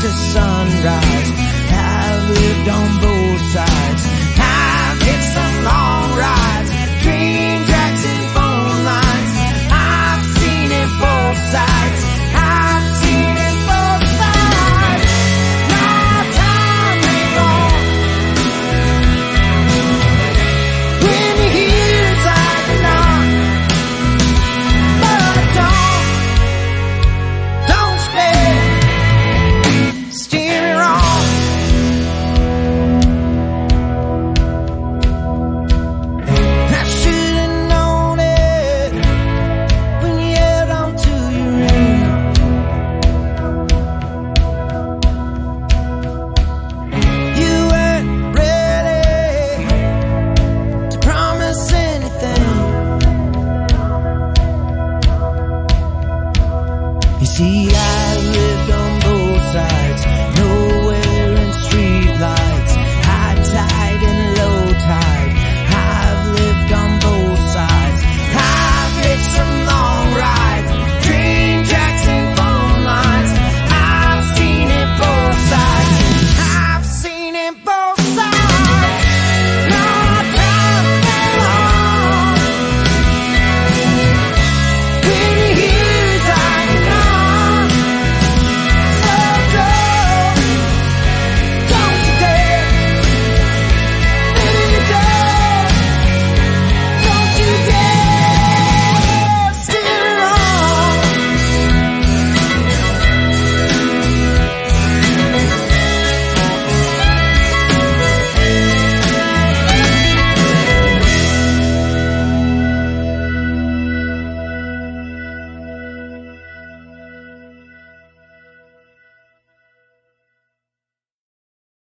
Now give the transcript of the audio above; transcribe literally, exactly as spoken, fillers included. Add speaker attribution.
Speaker 1: the sunrise. I've lived on both sides. I've hit some long rides, train tracks and phone lines. I've seen it both sides. I've seen it both sides. No time ain't wrong when you hear inside the knock. But don't, don't stay, steer me wrong. I should've known it when you held on to your ring. You weren't ready to promise anything. You see, I lived on both sides, nowhere in street lights.